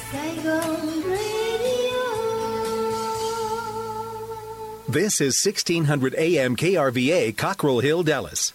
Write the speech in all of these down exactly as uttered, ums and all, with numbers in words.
This is sixteen hundred A M K R V A, Cockrell Hill, Dallas.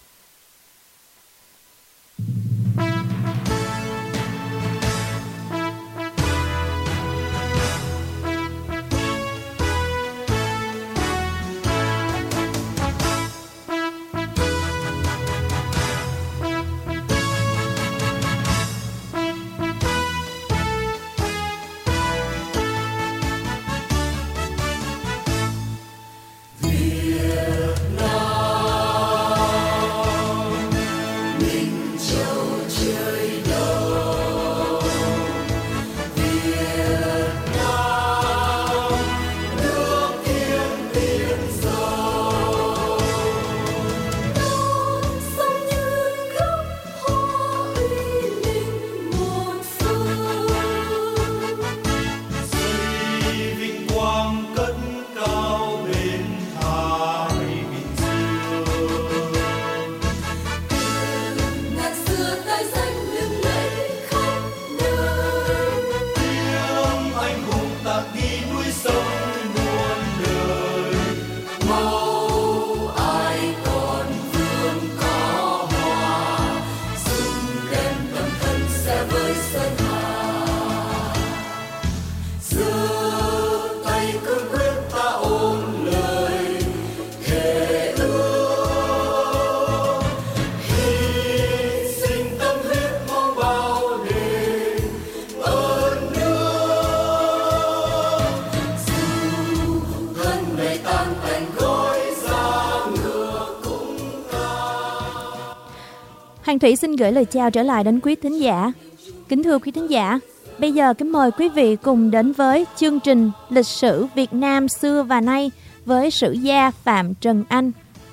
Hoàng Thủy xin gửi lời chào trở lại đến quý thính giả. Kính thưa quý thính giả, bây giờ kính mời quý vị cùng đến với chương trình Lịch sử Việt Nam xưa và nay với sử gia Phạm Trần Anh.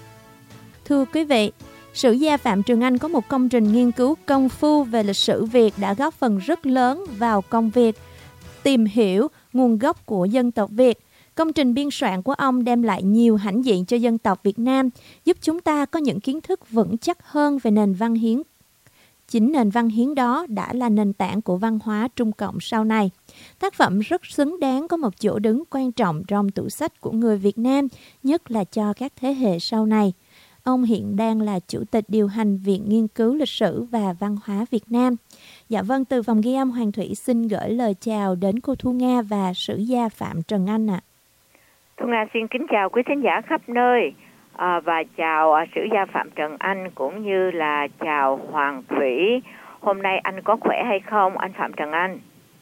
Thưa quý vị, sử gia Phạm Trần Anh có một công trình nghiên cứu công phu về lịch sử Việt đã góp phần rất lớn vào công việc tìm hiểu nguồn gốc của dân tộc Việt. Công trình biên soạn của ông đem lại nhiều hãnh diện cho dân tộc Việt Nam, giúp chúng ta có những kiến thức vững chắc hơn về nền văn hiến. Chính nền văn hiến đó đã là nền tảng của văn hóa Trung Cộng sau này. Tác phẩm rất xứng đáng có một chỗ đứng quan trọng trong tủ sách của người Việt Nam, nhất là cho các thế hệ sau này. Ông hiện đang là Chủ tịch điều hành Viện Nghiên cứu Lịch sử và Văn hóa Việt Nam. Dạ vâng, từ phòng ghi âm Hoàng Thủy xin gửi lời chào đến cô Thu Nga và sử gia Phạm Trần Anh ạ. À. Thu Nga xin kính chào quý thính giả khắp nơi à, và chào à, sử gia Phạm Trần Anh cũng như là chào Hoàng Thủy. Hôm nay anh có khỏe hay không, anh Phạm Trần Anh?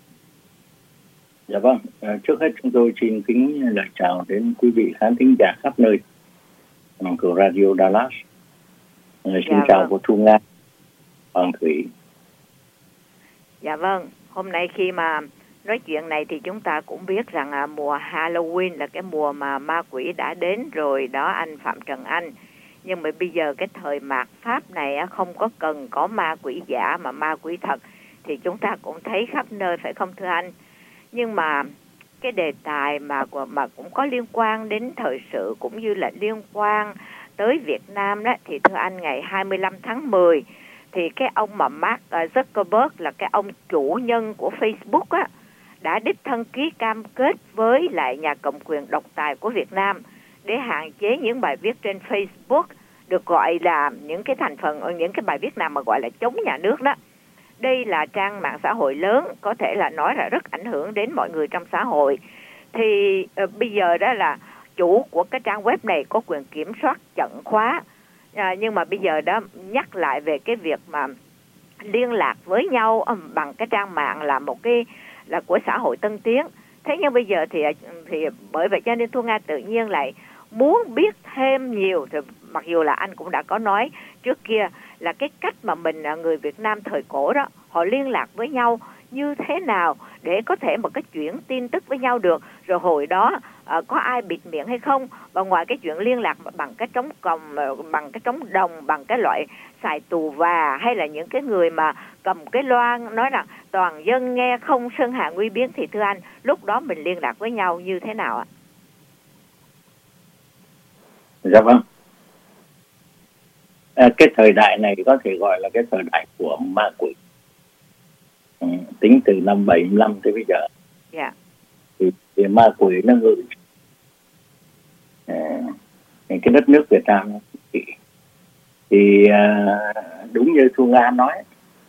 Dạ vâng, à, trước hết chúng tôi xin kính lời chào đến quý vị khán thính giả khắp nơi của Radio Dallas. À, xin dạ chào vâng. Cô Thu Nga, Hoàng Thủy. Dạ vâng, hôm nay khi mà nói chuyện này thì chúng ta cũng biết rằng à, mùa Halloween là cái mùa mà ma quỷ đã đến rồi đó anh Phạm Trần Anh. Nhưng mà bây giờ cái thời mạt Pháp này á, không có cần có ma quỷ giả mà ma quỷ thật thì chúng ta cũng thấy khắp nơi phải không thưa anh? Nhưng mà cái đề tài mà mà cũng có liên quan đến thời sự cũng như là liên quan tới Việt Nam đó thì thưa anh, ngày hai mươi lăm tháng mười thì cái ông mà Mark Zuckerberg là cái ông chủ nhân của Facebook á, đã đích thân ký cam kết với lại nhà cầm quyền độc tài của Việt Nam để hạn chế những bài viết trên Facebook được gọi là những cái thành phần, những cái bài viết nào mà gọi là chống nhà nước đó. Đây là trang mạng xã hội lớn, có thể là nói là rất ảnh hưởng đến mọi người trong xã hội. Thì uh, bây giờ đó là chủ của cái trang web này có quyền kiểm soát chặn khóa. À, nhưng mà bây giờ đó nhắc lại về cái việc mà liên lạc với nhau um, bằng cái trang mạng là một cái là của xã hội tân tiến. Thế nhưng bây giờ thì thì bởi vậy cho nên Thu Nga tự nhiên lại muốn biết thêm nhiều. Thì mặc dù là anh cũng đã có nói trước kia là cái cách mà mình người Việt Nam thời cổ đó họ liên lạc với nhau như thế nào để có thể một cái chuyển tin tức với nhau được, rồi hồi đó uh, có ai bịt miệng hay không, và ngoài cái chuyện liên lạc bằng cái trống còng, bằng cái trống đồng, bằng cái loại xài tù và, hay là những cái người mà cầm cái loa nói là toàn dân nghe không sơn hà nguy biến, thì thưa anh lúc đó mình liên lạc với nhau như thế nào ạ? Dạ vâng. À, cái thời đại này có thể gọi là cái thời đại của ma quỷ. Ừ, tính từ năm bảy mươi lăm tới bây giờ. Dạ. Thì, thì ma quỷ nó ngự à, cái đất nước Việt Nam. Thì, thì à, đúng như Thu Nga nói,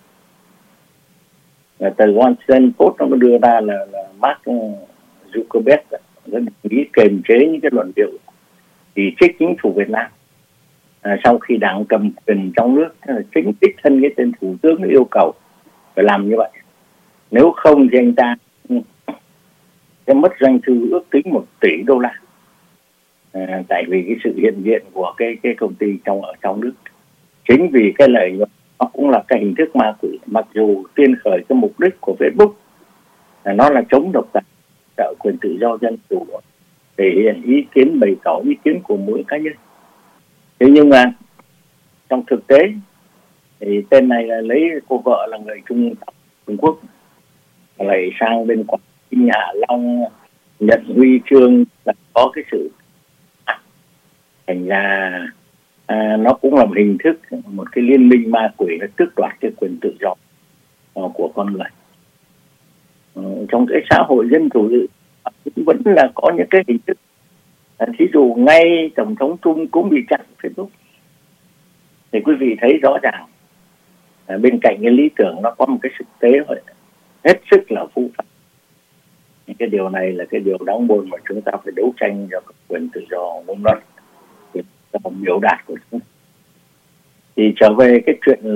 là từ Washington Post nó đưa ra là, là Mark Zuckerberg đã nghĩ kiềm chế những cái luận điệu thì trích chính phủ Việt Nam. À, sau khi đảng cầm quyền trong nước, chính đích thân cái tên thủ tướng yêu cầu phải làm như vậy, nếu không thì anh ta sẽ mất doanh thu ước tính một tỷ đô la, à, tại vì cái sự hiện diện của cái cái công ty trong ở trong nước. Chính vì cái lợi nhuận nó cũng là cái hình thức ma quỷ, mặc dù tiên khởi cái mục đích của Facebook là nó là chống độc tài, trợ quyền tự do dân chủ, thể hiện ý kiến, bày tỏ ý kiến của mỗi cá nhân. Thế nhưng mà trong thực tế thì tên này là lấy cô vợ là người Trung Trung Quốc, lại sang bên Quảng Ninh, Hạ Long nhận huy chương, là có cái sự thành ra à, nó cũng là một hình thức, một cái liên minh ma quỷ nó tước đoạt cái quyền tự do uh, của con người. Uh, trong cái xã hội dân chủ vẫn là có những cái hình thức. À, thí dụ ngay Tổng thống Trung cũng bị chặn Facebook. Thì quý vị thấy rõ ràng à, bên cạnh cái lý tưởng nó có một cái thực tế hết sức là phũ phàng. Cái điều này là cái điều đáng buồn mà chúng ta phải đấu tranh cho quyền tự do ngôn luận, biểu đạt của chúng. Thì trở về cái chuyện là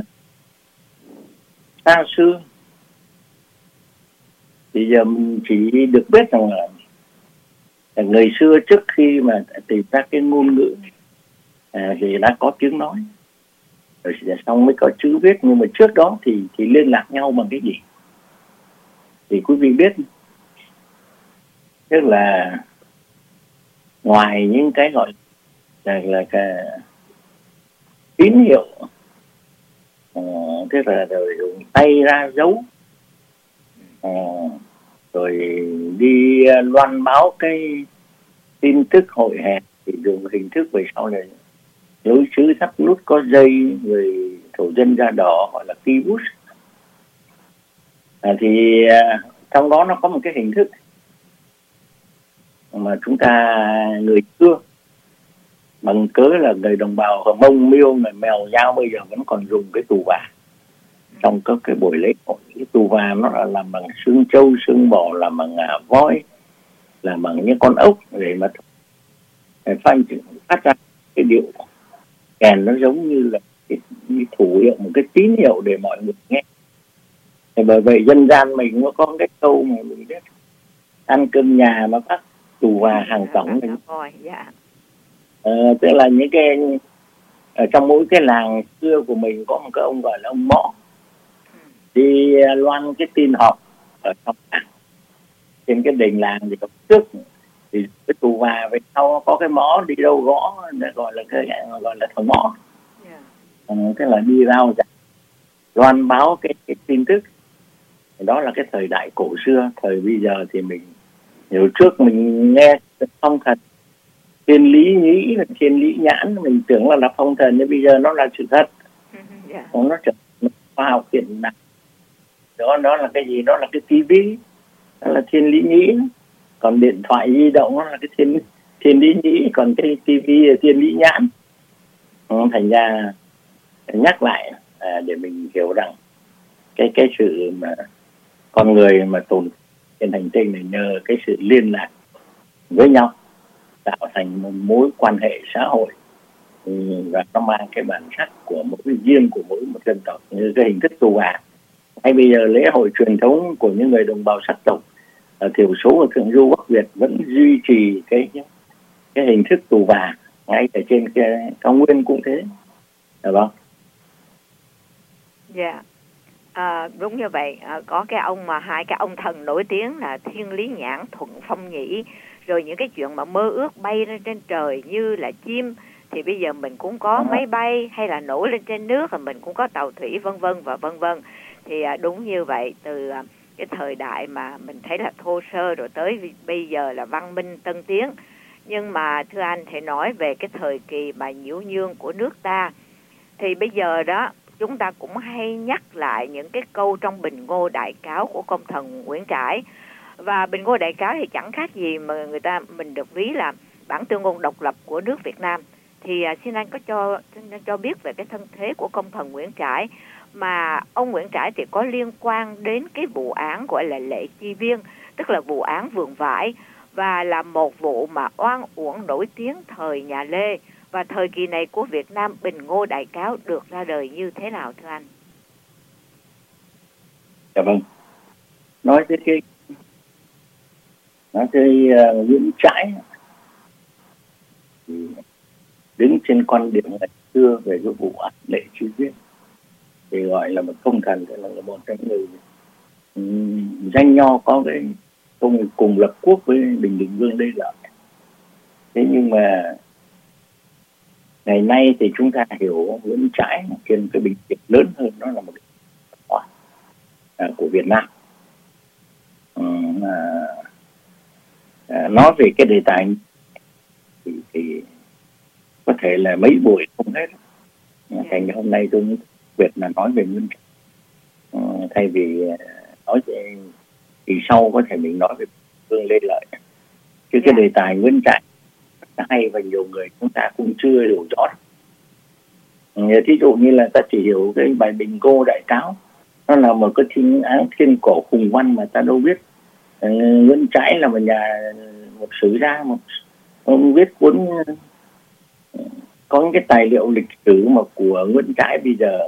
xa xưa, thì giờ mình chỉ được biết rằng là, là người xưa trước khi mà tìm ra cái ngôn ngữ à, thì đã có tiếng nói, rồi xong mới có chữ viết. Nhưng mà trước đó thì thì liên lạc nhau bằng cái gì thì quý vị biết, tức là ngoài những cái gọi là, là cái tín hiệu, uh, tức là rồi dùng tay ra dấu, uh, rồi đi loan báo cái tin tức hội hẹn thì dùng hình thức về sau này lối chữ thắt nút có dây, rồi thổ dân da đỏ gọi là kibbush. À, thì uh, trong đó nó có một cái hình thức mà chúng ta người xưa bằng cớ là người đồng bào Hờ Mông, Miêu, người Mèo, Dao bây giờ vẫn còn dùng cái tù và trong các cái buổi lễ hội. Cái tù và nó là làm bằng xương trâu, xương bò, làm bằng ngà voi, làm bằng những con ốc để mà phanh phát ra cái điệu kèn, nó giống như là cái, cái thủ hiệu, một cái tín hiệu để mọi người nghe. Thì bởi vậy dân gian mình nó có cái câu mà mình biết ăn cơm nhà mà phát tù và hàng tổng này. Dạ. Ờ, tức là những cái ở trong mỗi cái làng xưa của mình có một cái ông gọi là ông mõ đi loan cái tin họp ở trong làng, trên cái đình làng thì có trước thì cái tù và về sau có cái mõ đi đâu gõ để gọi là cái gọi là thằng mõ. Yeah. Ừ, tức là đi rao giảng loan báo cái, cái tin tức. Đó là cái thời đại cổ xưa. Thời bây giờ thì mình nhiều trước mình nghe phong thần thiên lý nhĩ, thiên lý nhãn, mình tưởng là là phong thần, nhưng bây giờ nó là sự thật. Yeah. Nó trở thành khoa học hiện đại. Đó, đó là cái gì? Đó là cái tivi, đó là thiên lý nhĩ. Còn điện thoại di động nó là cái thiên thiên lý nhĩ, còn cái tivi là thiên lý nhãn. Thành ra nhắc lại à, để mình hiểu rằng cái cái sự mà con người mà tồn trên hành tinh này nhờ cái sự liên lạc với nhau tạo thành một mối quan hệ xã hội, và nó mang cái bản sắc của mỗi riêng của mỗi một dân tộc, như cái hình thức tù và. Hay bây giờ lễ hội truyền thống của những người đồng bào sắc tộc ở thiểu số ở thượng du Bắc Việt vẫn duy trì cái cái hình thức tù và, ngay ở trên cái cao nguyên cũng thế, được không? Dạ. Yeah. À, đúng như vậy. À, có cái ông mà hai cái ông thần nổi tiếng là Thiên Lý Nhãn, Thuận Phong Nhĩ, rồi những cái chuyện mà mơ ước bay lên trên trời như là chim, thì bây giờ mình cũng có uh-huh. máy bay, hay là nổi lên trên nước, và mình cũng có tàu thủy, vân vân và vân vân. Thì à, đúng như vậy, từ à, cái thời đại mà mình thấy là thô sơ rồi tới bây giờ là văn minh tân tiến. Nhưng mà thưa anh, thầy nói về cái thời kỳ mà nhiễu nhương của nước ta, thì bây giờ đó chúng ta cũng hay nhắc lại những cái câu trong Bình Ngô Đại Cáo của công thần Nguyễn Trãi. Và Bình Ngô Đại Cáo thì chẳng khác gì mà người ta mình được ví là bản tuyên ngôn độc lập của nước Việt Nam. Thì à, xin anh có cho xin anh cho biết về cái thân thế của công thần Nguyễn Trãi, mà ông Nguyễn Trãi thì có liên quan đến cái vụ án gọi là Lệ Chi Viên, tức là vụ án vườn vải, và là một vụ mà oan uổng nổi tiếng thời nhà Lê. Và thời kỳ này của Việt Nam, Bình Ngô Đại Cáo được ra đời như thế nào thưa anh? Dạ vâng. Nói tới cái nói tới uh, Nguyễn Trãi thì đứng trên quan điểm ngày xưa về cái vụ án Lệ Chi Viên thì gọi là một công thần, là một trong người um, danh nho có cái công cùng lập quốc với Bình Định Vương Lê Lợi. Thế nhưng mà ngày nay thì chúng ta hiểu Nguyễn Trãi trên cái bình diện lớn hơn, nó là một cái à, của Việt Nam. Um, à, à, nói về cái đề tài thì, thì có thể là mấy buổi không hết. Thành hôm nay tôi muốn Việt là nói về Nguyễn Trãi. Uh, thay vì nói về, thì sau có thể mình nói về Vương Lê Lợi. Chứ cái đề tài Nguyễn Trãi hay và nhiều người chúng ta cũng chưa hiểu rõ. Thí dụ như là ta chỉ hiểu cái bài Bình Ngô Đại Cáo, nó là một cái thiên án thiên cổ khùng văn mà ta đâu biết. uh, Nguyễn Trãi là một nhà một sử gia, một ông viết cuốn uh, có những cái tài liệu lịch sử mà của Nguyễn Trãi bây giờ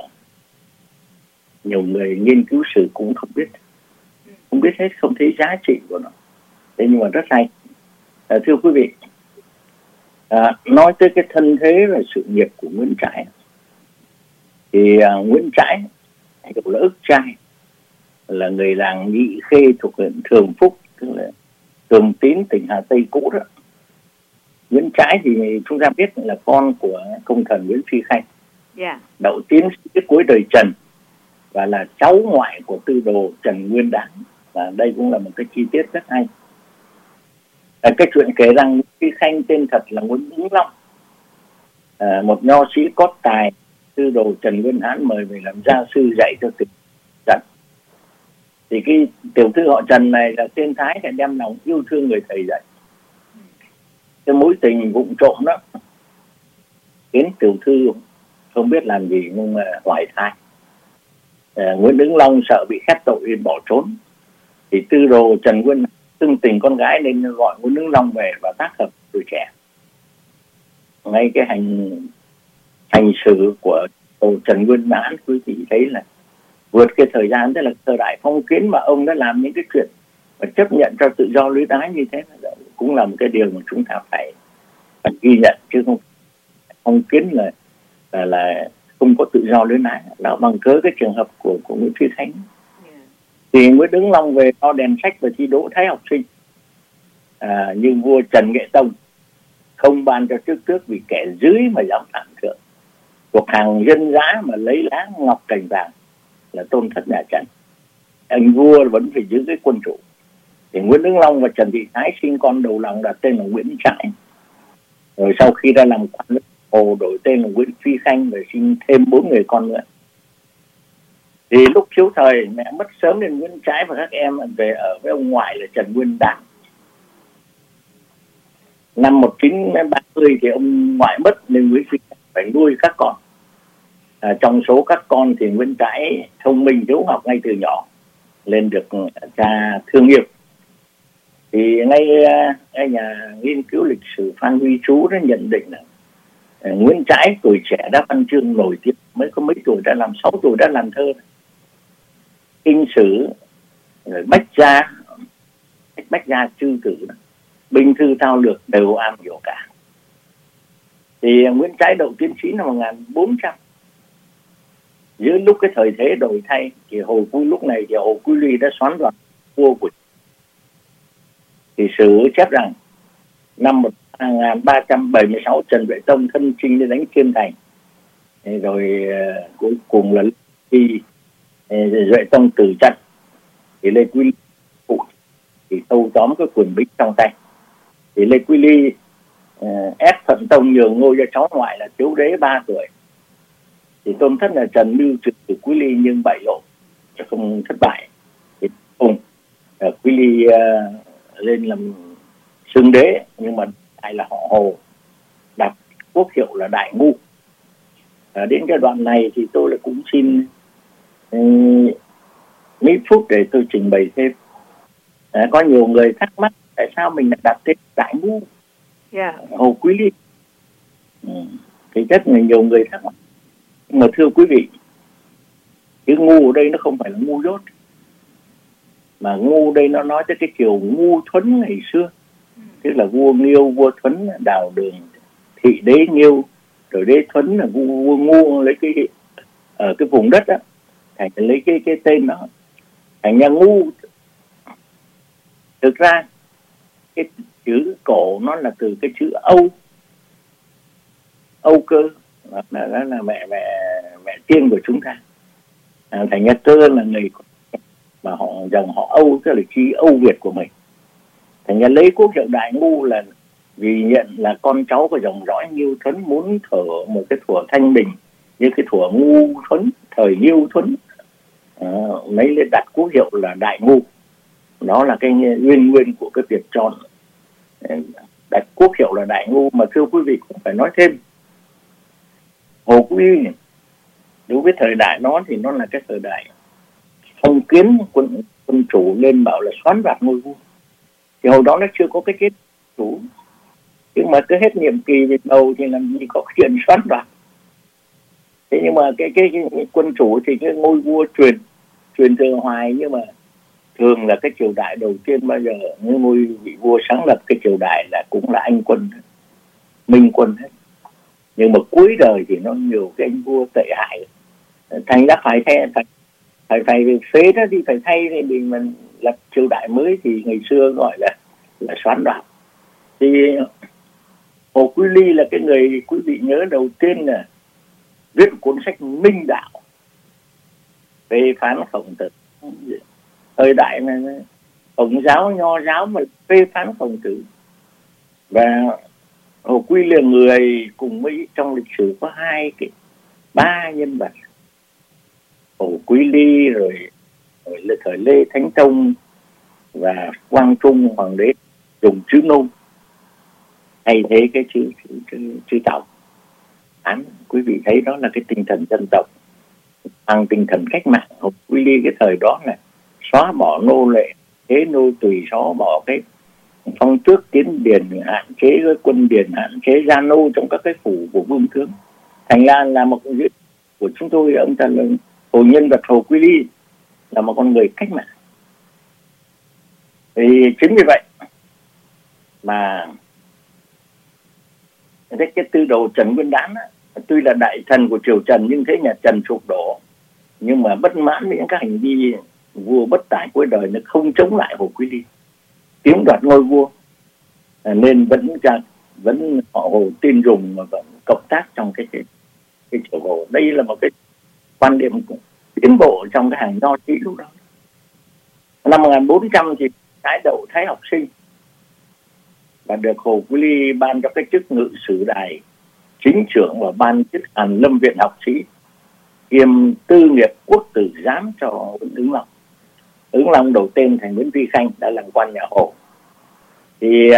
nhiều người nghiên cứu sử cũng không biết, không biết hết, không thấy giá trị của nó. Thế nhưng mà rất hay. À, thưa quý vị, à, nói tới cái thân thế và sự nghiệp của Nguyễn Trãi thì à, Nguyễn Trãi hay gọi là Ức Trai, là người làng Nhị Khê thuộc huyện Thường Phúc, tức là Thường Tín, tỉnh Hà Tây cũ đó. Nguyễn Trãi thì chúng ta biết là con của công thần Nguyễn Phi Khanh, yeah. đậu tiến sĩ cuối đời Trần, và là cháu ngoại của tư đồ Trần Nguyên Đán. Và đây cũng là một cái chi tiết rất hay. À, cái chuyện kể rằng Nguyễn Phi Khanh tên thật là Nguyễn Ứng Long, à, một nho sĩ có tài, tư đồ Trần Nguyên Hán mời về làm gia sư dạy cho tiểu Trần. Thì cái tiểu thư họ Trần này là tên Thái, thì đem lòng yêu thương người thầy dạy. Cái mối tình vụng trộm đó khiến tiểu thư không biết làm gì nhưng mà hoài thai. À, Nguyễn Ứng Long sợ bị khép tội bỏ trốn, thì tư đồ Trần Nguyên tương tình con gái nên gọi Nguyễn Ứng Long về và tác hợp tuổi trẻ. Ngay cái hành hành xử của Trần Nguyên Đán quý vị thấy là vượt cái thời gian, tức là thời đại phong kiến mà ông đã làm những cái chuyện và chấp nhận cho tự do luyến ái như thế, cũng là một cái điều mà chúng ta phải, phải ghi nhận, chứ không phong kiến là là, là không có tự do luyến ái. Đó bằng cớ cái trường hợp của của Nguyễn Phi Khánh. Thì Nguyễn Ứng Long về đo đèn sách và thi đỗ thái học sinh, à, nhưng vua Trần Nghệ Tông không ban cho chức tước vì kẻ dưới mà dám phạm thượng, thuộc hàng dân dã mà lấy lá ngọc cành vàng là tôn thất nhà Trần. Anh vua vẫn phải giữ cái quân chủ. Thì Nguyễn Ứng Long và Trần Thị Thái sinh con đầu lòng đặt tên là Nguyễn Trãi. Rồi sau khi ra làm quan nước Hồ đổi tên là Nguyễn Phi Khanh, rồi sinh thêm bốn người con nữa. Thì lúc thiếu thời mẹ mất sớm nên Nguyễn Trãi và các em về ở với ông ngoại là Trần Nguyên Đán. Năm một nghìn chín trăm ba mươi thì ông ngoại mất nên Nguyễn Phi Khanh phải nuôi các con. À, trong số các con thì Nguyễn Trãi thông minh hiếu học ngay từ nhỏ, lên được cha thương yêu. Thì ngay, ngay nhà nghiên cứu lịch sử Phan Huy Chú đã nhận định là à, Nguyễn Trãi tuổi trẻ đã văn chương nổi tiếng, mới có mấy tuổi đã làm, sáu tuổi đã làm thơ. Kinh sử, rồi Bách Gia, Bách Gia Chư Tử, binh thư thao lược đều am hiểu cả. Thì Nguyễn Trãi đậu tiến sĩ năm một nghìn bốn trăm. Giữa lúc cái thời thế đổi thay thì Hồ Quy lúc này thì Hồ Quy Ly đã xoán đoạt vua của. Thì sử chép rằng năm một nghìn ba trăm bảy mươi sáu Trần Duệ Tông thân chinh đến đánh Chiêm Thành, rồi uh, cuối cùng là khi uh, Duệ Tông tử trận thì Lê Quý Ly phụ thì thâu tóm cái quyền bính trong tay. Thì Lê Quý Ly uh, ép Thuận Tông nhường ngôi cho cháu ngoại là Tiếu Đế ba tuổi. thì tôn thất là Trần mưu trực từ Quý Ly nhưng bại lộ, không thất bại. Thì cùng uh, Quý Ly uh, lên làm xưng đế, nhưng mà lại là họ Hồ, đặt quốc hiệu là Đại Ngu. À, đến cái đoạn này thì tôi lại cũng xin um, mấy phút để tôi trình bày thêm. À, có nhiều người thắc mắc tại sao mình lại đặt tên Đại Ngu, yeah. Hồ Quý Ly. Ừ, thì rất là nhiều người thắc mắc. Nhưng mà thưa quý vị, cái ngu ở đây nó không phải là ngu dốt, mà ngu đây nó nói tới cái kiểu ngu Thuấn ngày xưa, tức là vua Nghiêu, vua Thuấn đào đường thị đế Nghiêu, rồi đế Thuấn là vua, vua ngu lấy cái ở cái vùng đất đó, thành lấy cái cái tên đó, thành ra ngu. Thực ra cái chữ cổ nó là từ cái chữ Âu, Âu Cơ, là, là, là mẹ mẹ mẹ tiên của chúng ta. À, thành ra Cơ là người mà họ dòng họ Âu, tức là chi Âu Việt của mình. Thành ra lấy quốc hiệu Đại Ngu là vì nhận là con cháu của dòng dõi Nghiêu Thuấn, muốn thở một cái thuở thanh bình như cái thuở Ngu Thuấn, thời Nghiêu Thuấn, à, lấy lên đặt quốc hiệu là Đại Ngu. Đó là cái nguyên nguyên của cái việc chọn đặt quốc hiệu là Đại Ngu. Mà thưa quý vị cũng phải nói thêm, Hồ Quý Ly đối với thời đại đó thì nó là cái thời đại phong kiến, quân quân chủ lên bảo là xoán đoạt ngôi vua. Thì hồi đó nó chưa có cái kết chủ, nhưng mà cứ hết nhiệm kỳ về đầu thì làm gì có chuyện xoán đoạt. Thế nhưng mà cái, cái, cái quân chủ thì cái ngôi vua truyền truyền thừa hoài, nhưng mà thường là cái triều đại đầu tiên bao giờ như ngôi vị vua sáng lập cái triều đại là cũng là Anh quân, Minh quân hết. Nhưng mà cuối đời thì nó nhiều cái anh vua tệ hại, thành ra phải thay phải phải phải phế đó đi, phải thay thì mình mình lập triều đại mới, thì ngày xưa gọi là là xoán đoạt. Thì Hồ Quý Ly là cái người quý vị nhớ đầu tiên là viết cuốn sách Minh Đạo về phán Khổng Tử. Thời đại này Khổng giáo, Nho giáo mà phê phán Khổng Tử. Và Hồ Quý Ly là người cùng với trong lịch sử có hai cái ba nhân vật, Hồ Quý Ly rồi, rồi là thời Lê Thánh Tông và Quang Trung hoàng đế dùng chữ nôm thay thế cái chữ chữ chữ, chữ tàu. Án quý vị thấy đó là cái tinh thần dân tộc, bằng tinh thần cách mạng. Hồ Quý Ly cái thời đó là xóa bỏ nô lệ, thế nô tùy, xóa bỏ cái phong tước tiến điền, hạn chế cái quân điền, hạn chế gia nô trong các cái phủ của vương tướng. Thành ra là một cái của chúng tôi, ông ta là hồ nhân vật Hồ Quý Ly là một con người cách mạng. Thì chính vì vậy mà cái, cái tư đồ Trần Nguyên Đán á, tuy là đại thần của triều Trần nhưng thế nhà Trần sụp đổ, nhưng mà bất mãn với những các hành vi vua bất tài cuối đời, nó không chống lại Hồ Quý Ly, chiếm đoạt ngôi vua, à, nên vẫn ra vẫn họ Hồ tin dùng mà vẫn cộng tác trong cái cái, cái triều Hồ. Đây là một cái quan điểm tiến bộ trong cái hàng nho sĩ lúc đó. Năm một nghìn bốn trăm thì Thái Đậu Thái học sinh và được Hồ Quý Ly ban cho cái chức ngự sử đài, chính trưởng và ban chức Hàn Lâm viện học sĩ, kiêm tư nghiệp quốc tử giám cho Ứng Long. Ứng Long đầu tên thành Nguyễn Phi Khanh, đã làm quan nhà Hồ. Thì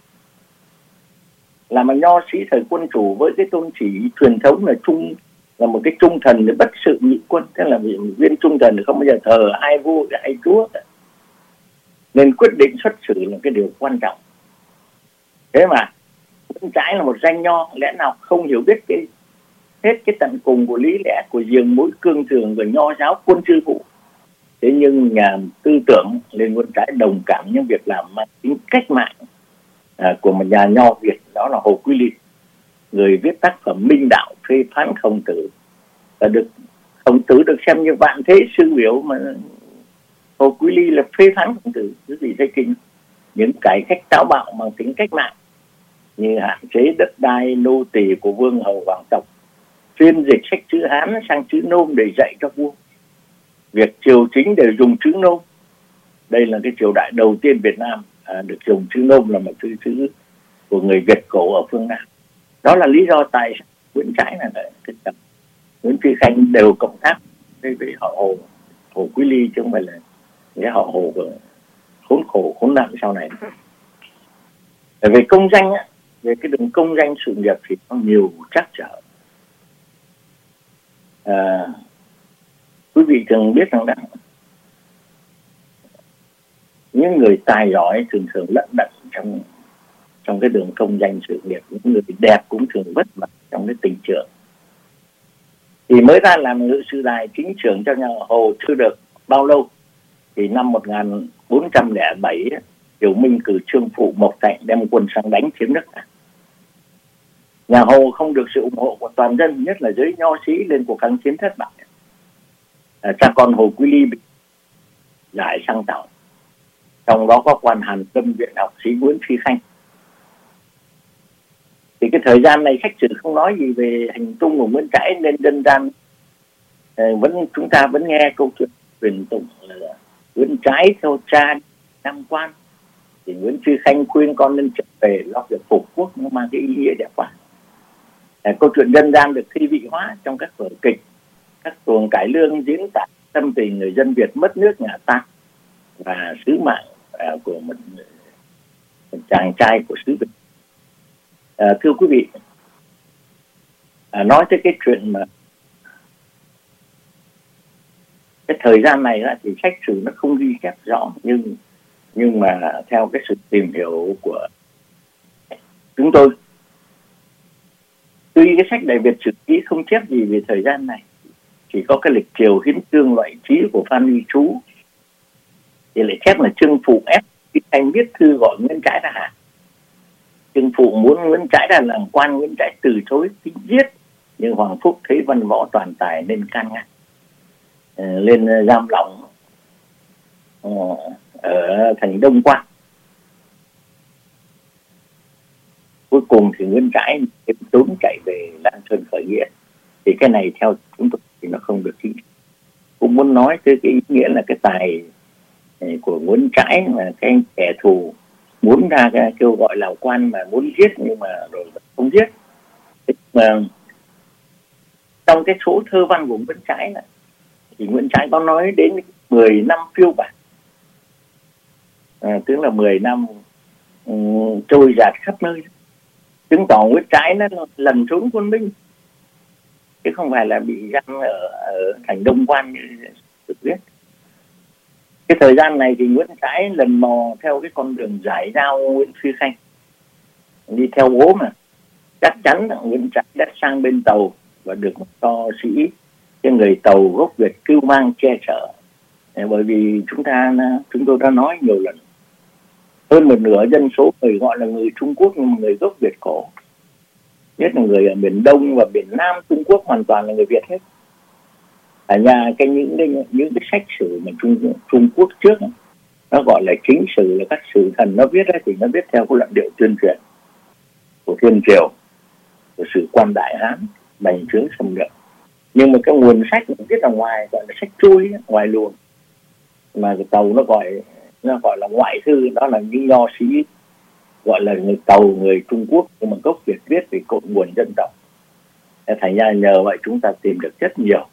là một nho sĩ thời quân chủ với cái tôn chỉ truyền thống là trung là một cái trung thần để bất sự nhị quân, tức là viên trung thần thì không bao giờ thờ hai vua hai chúa, nên quyết định xuất xử là cái điều quan trọng. Thế mà Nguyễn Trãi là một danh nho, lẽ nào không hiểu biết cái hết cái tận cùng của lý lẽ của giường mũi cương thường của nho giáo quân sư phụ. Thế nhưng nhà tư tưởng Lê Nguyễn Trãi đồng cảm những việc làm mang tính cách mạng à, của một nhà nho Việt, đó là Hồ Quý Ly, người viết tác phẩm Minh Đạo phê phán Khổng Tử, và được Khổng Tử được xem như vạn thế sư biểu, mà Hồ Quý Ly là phê phán Khổng Tử. Quý vị thấy kinh, những cải cách táo bạo mang tính cách mạng như hạn chế đất đai nô tỳ của vương hầu hoàng tộc, phiên dịch sách chữ Hán sang chữ nôm để dạy cho vua, việc triều chính đều dùng chữ nôm. Đây là cái triều đại đầu tiên Việt Nam à, được dùng chữ nôm là một chữ chữ của người Việt cổ ở phương Nam. Đó là lý do tại Nguyễn Trãi là Nguyễn Phi Khanh đều cộng tác với, với họ Hồ, Hồ Quý Ly, chứ không phải là cái họ Hồ khốn khổ khốn nạn sau này. Về công danh á, về cái đường công danh sự nghiệp thì có nhiều trắc trở. À, quý vị thường biết rằng là những người tài giỏi thường thường lận đận trong trong cái đường công danh sự nghiệp, những người đẹp cũng thường vất vả trong cái tình trường. Thì mới ra làm ngự sử đài chính trưởng cho nhà Hồ chưa được bao lâu thì năm một nghìn bốn trăm lẻ bảy Triều Minh cử Trương Phụ Mộc Thạnh đem quân sang đánh chiếm nước ta. Nhà Hồ không được sự ủng hộ của toàn dân, nhất là giới nho sĩ, lên cuộc kháng chiến thất bại. À, cha con Hồ Quý Ly bị giải sang Tàu, trong đó có quan Hàn Lâm viện học sĩ Nguyễn Phi Khanh. Thì cái thời gian này sách sử không nói gì về hành tung của Nguyễn Trãi, nên dân gian à, vẫn chúng ta vẫn nghe câu chuyện truyền tụng là Nguyễn Trãi theo cha Nam Quan, thì Nguyễn Phi Khanh khuyên con nên trở về lo việc phục quốc, nó mang cái ý nghĩa đẹp quá. À, câu chuyện dân gian được thi vị hóa trong các vở kịch, các tuồng cải lương diễn tả tâm tình người dân Việt mất nước nhà ta và sứ mạng à, của một, một chàng trai của xứ Việt. À, thưa quý vị, à, nói tới cái chuyện mà cái thời gian này đó, thì sách sử nó không ghi chép rõ, nhưng nhưng mà theo cái sự tìm hiểu của chúng tôi, tuy cái sách Đại Việt Sử Ký không chép gì về thời gian này, chỉ có cái lịch triều hiến chương loại trí của Phan Huy Chú thì lại chép là Trương Phụ ép Phi Khanh viết thư gọi Nguyễn Trãi ra hạ. Trương Phụ muốn Nguyễn Trãi ra làm quan, Nguyễn Trãi từ chối tính giết, nhưng Hoàng Phúc thấy văn võ toàn tài nên can ngăn, à, lên giam lỏng à, ở thành Đông Quan. Cuối cùng thì Nguyễn Trãi trốn chạy về Lạng Sơn khởi nghĩa. Thì cái này theo chúng tôi thì nó không được chính. Cũng muốn nói tới cái ý nghĩa là cái tài của Nguyễn Trãi mà cái anh kẻ thù muốn ra cái kêu gọi làm quan mà muốn giết, nhưng mà rồi không giết. Mà trong cái số thơ văn của Nguyễn Trãi này, thì Nguyễn Trãi có nói đến mười năm phiêu bạt, à, tức là mười năm um, trôi dạt khắp nơi, chứng tỏ Nguyễn Trãi nó lần trốn quân Minh, chứ không phải là bị giam ở, ở thành Đông Quan như được biết. Cái thời gian này thì Nguyễn Trãi lần mò theo cái con đường giải giao Nguyễn Phi Khanh, đi theo bố mà chắc chắn là Nguyễn Trãi đã sang bên Tàu và được một to sĩ, cái người Tàu gốc Việt cưu mang che chở. Bởi vì chúng ta chúng tôi đã nói nhiều lần, hơn một nửa dân số người gọi là người Trung Quốc, nhưng mà người gốc Việt cổ, nhất là người ở miền Đông và miền Nam Trung Quốc hoàn toàn là người Việt hết. Ở nhà cái những cái, những cái sách sử mà Trung Trung Quốc trước nó gọi là chính sử, là các sử thần nó viết ấy, thì nó viết theo cái luận điệu tuyên truyền của Thiên Triều, của sử quan Đại Hán bành trướng xâm lược. Nhưng mà cái nguồn sách mình viết ở ngoài gọi là sách chui, ngoài luồng, mà cái Tàu nó gọi nó gọi là ngoại thư, đó là những nho sĩ gọi là người Tàu, người Trung Quốc nhưng mà gốc Việt viết về cội nguồn dân tộc. Thành ra nhờ vậy chúng ta tìm được rất nhiều.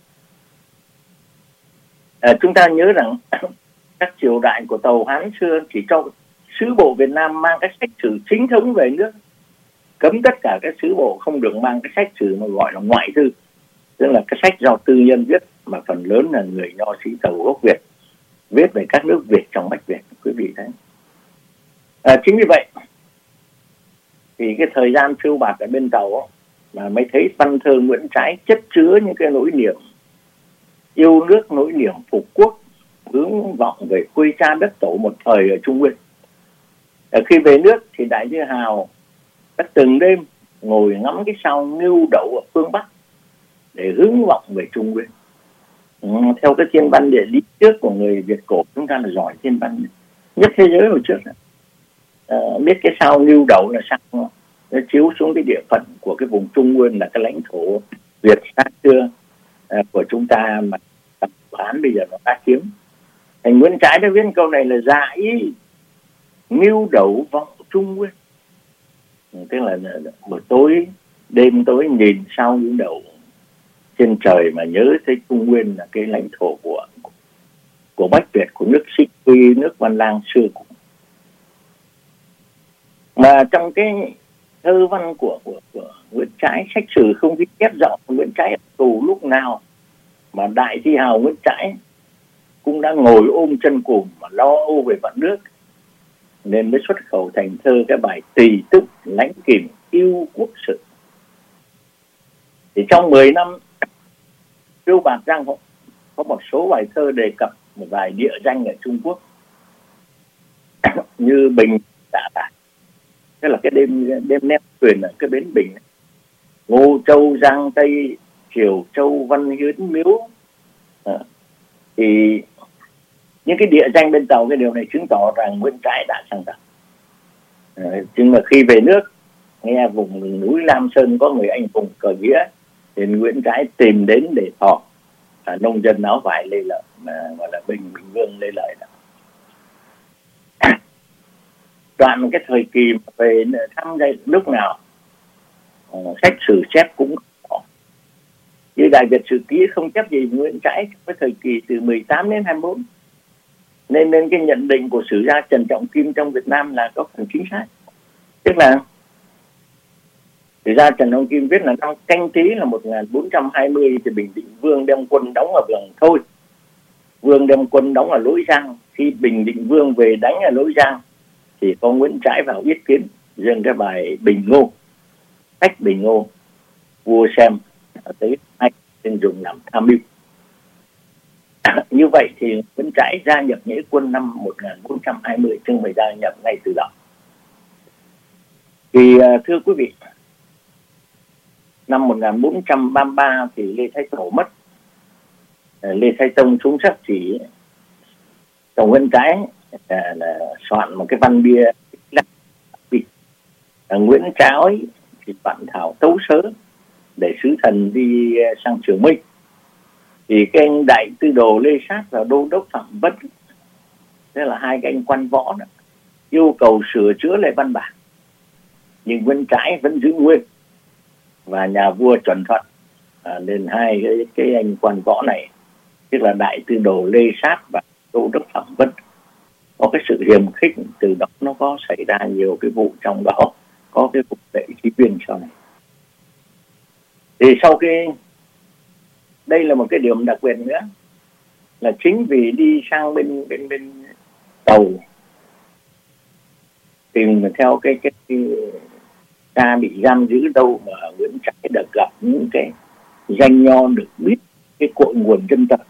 À, chúng ta nhớ rằng các triều đại của Tàu Hán xưa chỉ cho sứ bộ Việt Nam mang cái sách sử chính thống về nước, cấm tất cả các sứ bộ không được mang cái sách sử mà gọi là ngoại thư, tức là cái sách do tư nhân viết mà phần lớn là người nho sĩ Tàu gốc Việt viết về các nước Việt trong Bách Việt, quý vị thấy. À, chính vì vậy thì cái thời gian phiêu bạt ở bên Tàu đó, mà mới thấy văn thơ Nguyễn Trãi chất chứa những cái nỗi niềm yêu nước, nỗi niềm phục quốc, hướng vọng về quê cha đất tổ một thời ở Trung Nguyên. Ở khi về nước thì Đại Thư Hào đã từng đêm ngồi ngắm cái sao Ngưu Đậu ở phương Bắc để hướng vọng về Trung Nguyên. Ừ, theo cái thiên văn địa lý trước của người Việt cổ, chúng ta là giỏi thiên văn nhất thế giới hồi trước. À, biết cái sao Ngưu Đậu là sao nó chiếu xuống cái địa phận của cái vùng Trung Nguyên, là cái lãnh thổ Việt xa xưa à, của chúng ta mà tập Hán bây giờ nó đã chiếm. Thành Nguyễn Trãi đã viết câu này là dạ ý Ngưu Đậu vọng Trung Nguyên, tức là một tối đêm tối nhìn sao Ngưu Đậu trên trời mà nhớ thấy Trung Nguyên là cái lãnh thổ của của Bách Việt, của nước Xích Quy, nước Văn Lang xưa cũ. Mà trong cái thơ văn của của, của Nguyễn Trãi, sách sử không ghi chép rõ Nguyễn Trãi ở tù lúc nào, mà đại thi hào Nguyễn Trãi cũng đã ngồi ôm chân cùm mà lo âu về vạn nước, nên mới xuất khẩu thành thơ cái bài Tỳ Túc Lãnh Kìm Yêu Quốc Sự. Thì trong mười năm Phiêu Bạt Giang Hồ có một số bài thơ đề cập một vài địa danh ở Trung Quốc như Bình Tạ Tải, tức là cái đêm đêm ném thuyền ở cái bến Bình, Ngô Châu Giang Tây, Triều Châu Văn Hiến Miếu. À, thì những cái địa danh bên tàu, cái điều này chứng tỏ rằng Nguyễn Trãi đã sáng tạo. À, nhưng mà khi về nước nghe vùng núi Lam Sơn có người anh hùng cờ nghĩa, thì Nguyễn Trãi tìm đến để thọ à, nông dân áo vải Lê Lợi, mà gọi là Bình Bình Vương Lê Lợi đó. Đoạn cái thời kỳ về thăm đây lúc nào uh, sách sử chép cũng có, như Đại Việt Sử Ký không chép gì Nguyễn Trãi với thời kỳ từ mười tám đến hai mươi mốt, nên nên cái nhận định của sử gia Trần Trọng Kim trong Việt Nam là có phần chính xác. Tức là sử gia Trần Trọng Kim viết là năm Canh Tý là một nghìn bốn trăm hai mươi thì Bình Định Vương đem quân đóng ở Vườn Thôi, Vương đem quân đóng ở Lối Giang. Khi Bình Định Vương về đánh ở Lối Giang thì có Nguyễn Trãi vào yết kiến, dâng cái bài Bình Ngô, cách Bình Ngô, vua xem tới anh nên dùng làm tham mưu. Như vậy thì Nguyễn Trãi gia nhập nghĩa quân năm một nghìn bốn trăm hai mươi, chứ mới gia nhập ngay từ đầu. Thì thưa quý vị, năm một nghìn bốn trăm ba mươi ba thì Lê Thái Tổ mất, Lê Thái Tông xuống sắc chỉ tổng Nguyễn Trãi là, là soạn một cái văn bia là Nguyễn Trãi thì bản thảo tấu sớ để sứ thần đi sang Triều Minh. Thì cái anh đại tư đồ Lê Sát và đô đốc Phạm Vân, thế là hai cái anh quan võ đó, yêu cầu sửa chữa lại văn bản, nhưng Nguyễn Trãi vẫn giữ nguyên và nhà vua chuẩn thuận. À, nên hai cái, cái anh quan võ này, tức là đại tư đồ Lê Sát và đô đốc Phạm Vân, có cái sự hiềm khích, từ đó nó có xảy ra nhiều cái vụ, trong đó có cái vụ Lệ Chi Viên sau này. Thì sau khi đây là một cái điểm đặc biệt nữa, là chính vì đi sang bên bên bên tàu tìm theo cái cái, cái ta bị giam giữ đâu mà Nguyễn Trãi được gặp những cái danh nho, được biết cái cội nguồn dân tộc.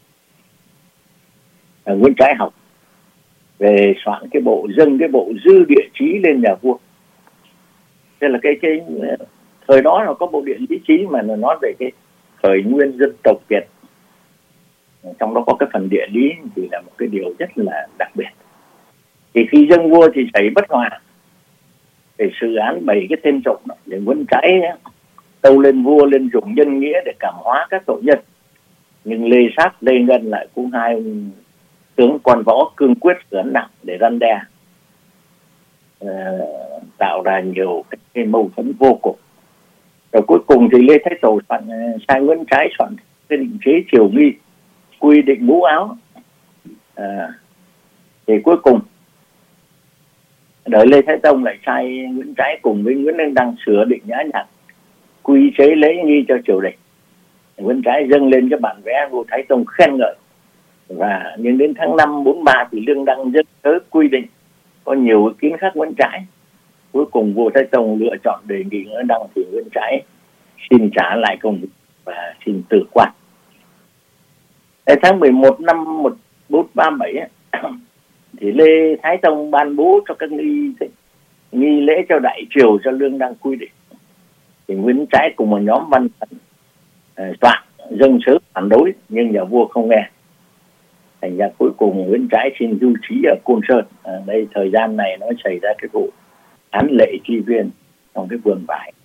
À, Nguyễn Trãi học về soạn cái bộ dâng cái bộ dư địa chí lên nhà vua. Thế là cái cái thời đó là có bộ địa lý chí mà nó nói về cái khởi nguyên dân tộc Việt, trong đó có cái phần địa lý thì là một cái điều rất là đặc biệt. Thì khi dâng vua thì xảy bất hòa, để xử án bảy cái tên trộm đó, để Nguyễn Trãi tâu lên vua lên dùng nhân nghĩa để cảm hóa các tội nhân. Nhưng Lê Sát, Lê Ngân lại cũng hai ông tướng quan võ cương quyết xử án nặng để răn đe, uh, tạo ra nhiều cái, cái mâu thuẫn vô cùng. Rồi cuối cùng thì Lê Thái Tổ soạn, sai Nguyễn Trãi soạn cái định chế triều nghi, quy định mũ áo. À, thì cuối cùng đợi Lê Thái Tông lại sai Nguyễn Trãi cùng với Nguyễn Lương Đăng sửa định nhã nhặn, quy chế lễ nghi cho triều đình. Nguyễn Trãi dâng lên cái bản vẽ, vua Thái Tông khen ngợi. Và nhưng đến tháng năm bốn mươi ba thì Lương Đăng dâng tới quy định, có nhiều ý kiến khác Nguyễn Trãi. Cuối cùng vua Thái Tông lựa chọn đề nghị Nguyễn Đăng, thì Nguyễn Trãi xin trả lại công việc và xin từ quan. Đến tháng mười một năm một nghìn bốn trăm ba mươi bảy thì Lê Thái Tông ban bố cho các nghi nghi lễ cho đại triều cho Lương Đăng quy định. Thì Nguyễn Trãi cùng một nhóm văn thần uh, soạn dâng sớ phản đối, nhưng nhà vua không nghe. Thành ra cuối cùng Nguyễn Trãi xin hưu trí ở Côn Sơn. À, đây thời gian này nó xảy ra cái vụ án Lệ Chi Viên trong cái vườn vải.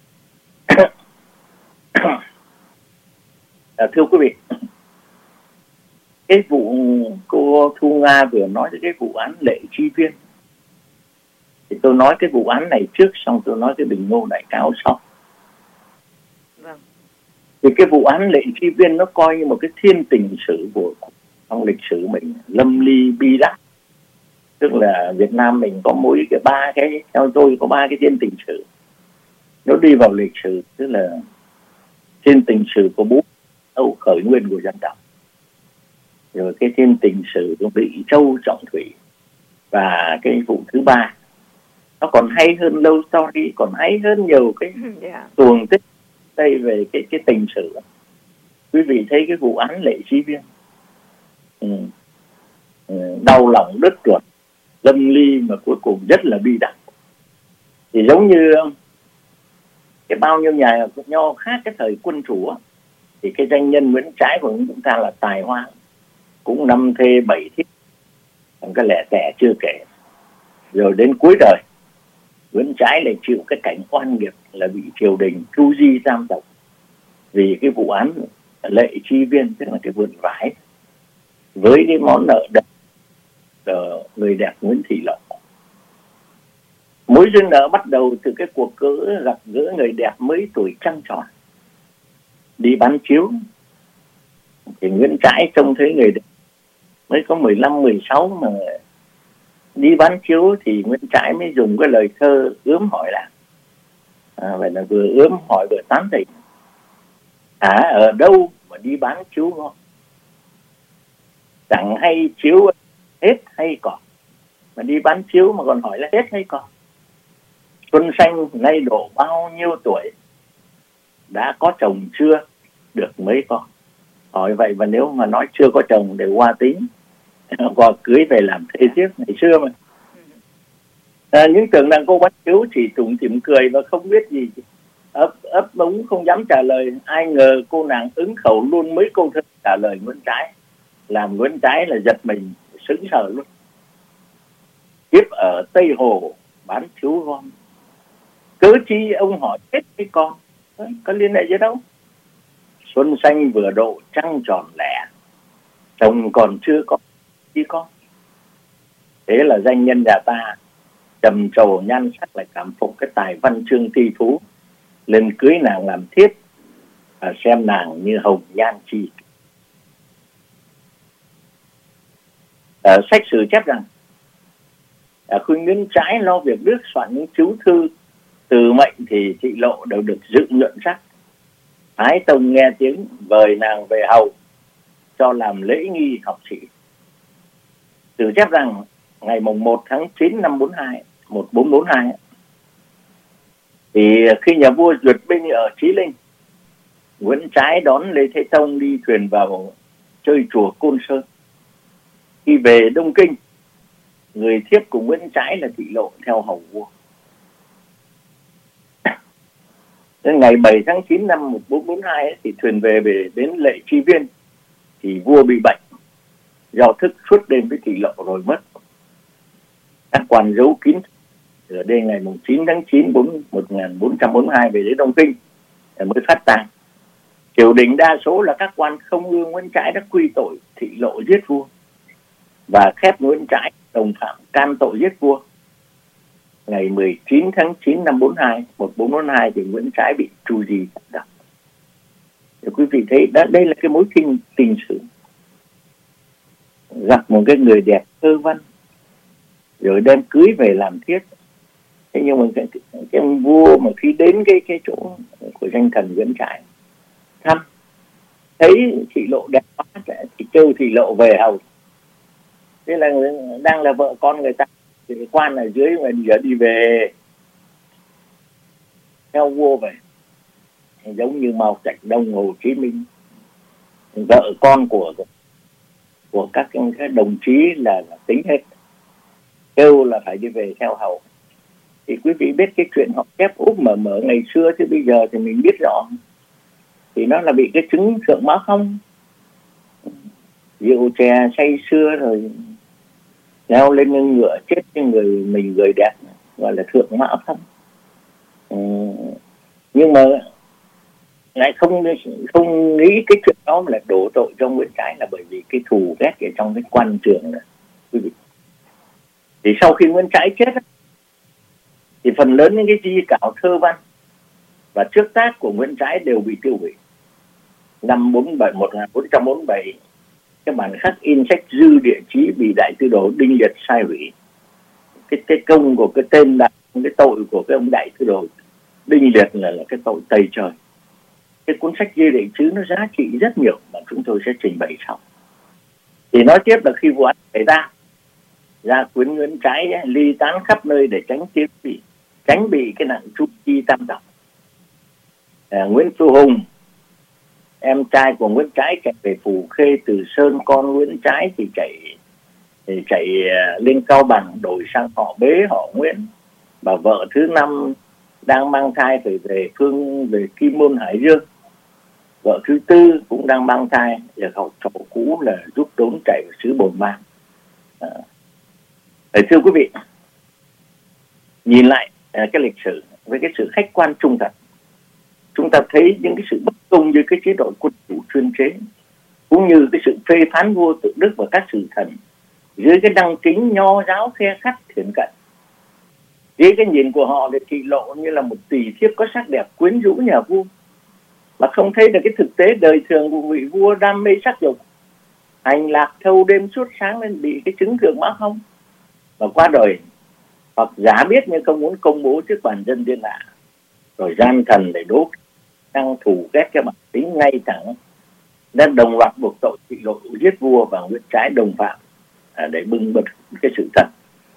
À, thưa quý vị, cái vụ cô Thu Nga vừa nói tới cái vụ án Lệ Chi Viên, thì tôi nói cái vụ án này trước, xong tôi nói cái Bình Ngô Đại Cáo sau. Vâng. Thì cái vụ án Lệ Tri Viên nó coi như một cái thiên tình sử của trong lịch sử mình, lâm ly bi đát. Tức là Việt Nam mình có mỗi cái ba cái, theo tôi có ba cái thiên tình sử nó đi vào lịch sử, tức là thiên tình sử của bố Âu khởi nguyên của dân tộc, rồi cái thiên tình sử của Bị Châu Trọng Thủy, và cái vụ thứ ba nó còn hay hơn lâu story, còn hay hơn nhiều cái tuồng tích đây về cái cái tình sử. Quý vị thấy cái vụ án Lệ Tri Viên, ừ. Ừ. đau lòng đứt ruột, lâm ly mà cuối cùng rất là bi đát. Thì giống như cái bao nhiêu nhà nho khác cái thời quân chủ, thì cái danh nhân Nguyễn Trãi của chúng ta là tài hoa, cũng năm thê bảy thiếp, còn cái lẻ tẻ chưa kể. Rồi đến cuối đời Nguyễn Trãi lại chịu cái cảnh oan nghiệt là bị triều đình tru di giam tộc vì cái vụ án Lệ Tri Viên, tức là cái vườn vải với cái món nợ đậm người đẹp Nguyễn Thị Lộ. Mối duyên nợ bắt đầu từ cái cuộc cỡ gặp gỡ người đẹp mấy tuổi trăng tròn đi bán chiếu. Thì Nguyễn Trãi trông thấy người đẹp mới có mười lăm mười sáu mà đi bán chiếu, thì Nguyễn Trãi mới dùng cái lời thơ ướm hỏi là à, vậy là vừa ướm hỏi vừa tán tỉnh: à ở đâu mà đi bán chiếu ngon, chẳng hay chiếu hết hay còn, mà đi bán chiếu mà còn hỏi là hết hay còn. Xuân xanh nay độ bao nhiêu tuổi, đã có chồng chưa, được mấy con. Hỏi vậy mà nếu mà nói chưa có chồng để qua tính, qua cưới về làm thê thiếp ngày xưa mà. À, những tưởng rằng cô bán chiếu chỉ tủm tỉm cười và không biết gì, ấp ấp úng không dám trả lời. Ai ngờ cô nàng ứng khẩu luôn mấy câu thơ trả lời Nguyễn Trãi, làm Nguyễn Trãi là giật mình sững sờ luôn. Kiếp ở Tây Hồ bán chiếu gom, cớ chi ông hỏi hết cái con. Đấy, có liên hệ gì đâu. Xuân xanh vừa độ trăng tròn lẻ, chồng còn chưa có chi con. Thế là danh nhân nhà ta trầm trồ nhan sắc lại cảm phục cái tài văn chương thi thú, lên cưới nàng làm thiếp và xem nàng như hồng nhan chi. Ở sách sử chép rằng à, khi Nguyễn Trãi lo việc nước soạn những chiếu thư từ mệnh thì Thị Lộ đều được dự nhuận sắc. Thái Tông nghe tiếng vời nàng về hầu cho làm lễ nghi học sĩ. Sử chép rằng ngày mùng một tháng chín năm bốn hai, một nghìn bốn trăm bốn mươi hai, thì khi nhà vua duyệt binh ở Chí Linh, Nguyễn Trãi đón Lê Thế Tông đi thuyền vào chơi chùa Côn Sơn. Khi về Đông Kinh, người thiếp của Nguyễn Trãi là Thị Lộ theo hầu vua. Đến ngày bảy tháng chín năm một nghìn bốn trăm bốn mươi hai ấy, thì thuyền về về đến Lệ Tri Viên, thì vua bị bệnh, do thức suốt đêm với Thị Lộ rồi mất. Các quan giấu kín. Ở đây ngày chín tháng chín một nghìn bốn trăm bốn mươi hai về đến Đông Kinh mới phát tang. Triều đình đa số là các quan không ưa Nguyễn Trãi đã quy tội Thị Lộ giết vua và khép Nguyễn Trãi đồng phạm can tội giết vua. Ngày mười chín tháng chín năm bốn hai, một nghìn bốn trăm bốn mươi hai thì Nguyễn Trãi bị tru di độc. Quý vị thấy đó, đây là cái mối tình tình sử. Gặp một cái người đẹp thơ văn rồi đem cưới về làm thiếp. Thế nhưng mà cái, cái, cái vua mà khi đến cái cái chỗ của danh thần Nguyễn Trãi thăm, thấy Thị Lộ đẹp quá thì kêu Thị Lộ về hầu. Thế là đang là vợ con người ta, thì quan ở dưới mà giờ đi về theo vua về, giống như Mao Trạch Đông, Hồ Chí Minh, vợ con của của các cái đồng chí là, là tính hết, kêu là phải đi về theo hầu. Thì quý vị biết cái chuyện họ chép úp mở mở ngày xưa, chứ bây giờ thì mình biết rõ, thì nó là bị cái chứng thượng mã không, rượu chè say sưa rồi leo lên lưng ngựa chết cái người mình người đẹp, gọi là thượng mã không. Ừ. Nhưng mà lại không không nghĩ cái chuyện đó là đổ tội cho Nguyễn Trãi, là bởi vì cái thù ghét ở trong cái quan trường này, quý vị. Thì sau khi Nguyễn Trãi chết thì phần lớn những cái di cảo thơ văn và trước tác của Nguyễn Trãi đều bị tiêu hủy. năm bốn bảy một nghìn bốn trăm bốn mươi bảy, cái bản khắc in sách dư địa chí bị đại tư đồ Đinh Liệt sai hủy. Cái cái công của cái tên đại, cái tội của cái ông đại tư đồ Đinh Liệt là là cái tội tày trời. Cái cuốn sách dư địa chí nó giá trị rất nhiều mà chúng tôi sẽ trình bày sau. Thì nói tiếp là khi vụ án xảy ra, gia quyến Nguyễn Trãi ấy, ly tán khắp nơi để tránh tiếp bị tránh bị cái nạn tru chi tam tộc. À, Nguyễn Phu Hùng, em trai của Nguyễn Trãi, chạy về Phù Khê từ Sơn, con Nguyễn Trãi thì chạy thì chạy lên Cao Bằng đổi sang họ Bế, họ Nguyễn. Và vợ thứ năm đang mang thai phải về phương về Kim Môn, Hải Dương. Vợ thứ tư cũng đang mang thai, và học trò cũ là giúp đốn chạy vào xứ Bồn Mang. À. Thưa quý vị, nhìn lại à, cái lịch sử với cái sự khách quan trung thực, chúng ta thấy những cái sự bất công như cái chế độ quân chủ chuyên chế, cũng như cái sự phê phán vua tự đức và các sử thần dưới cái đăng kính nho giáo khe khắt thiển cận. Dưới cái nhìn của họ thì Thị Lộ như là một tỷ thiếp có sắc đẹp quyến rũ nhà vua, mà không thấy được cái thực tế đời thường của vị vua đam mê sắc dục, hành lạc thâu đêm suốt sáng nên bị cái chứng thượng mã không và qua đời, hoặc giả biết nhưng không muốn công bố trước bản dân thiên hạ, rồi gian thần để đố đang thù ghét cái bản tính ngay thẳng, nên đồng loạt buộc tội Thị Lộ giết vua và Nguyễn Trãi đồng phạm à, để bưng bật cái sự thật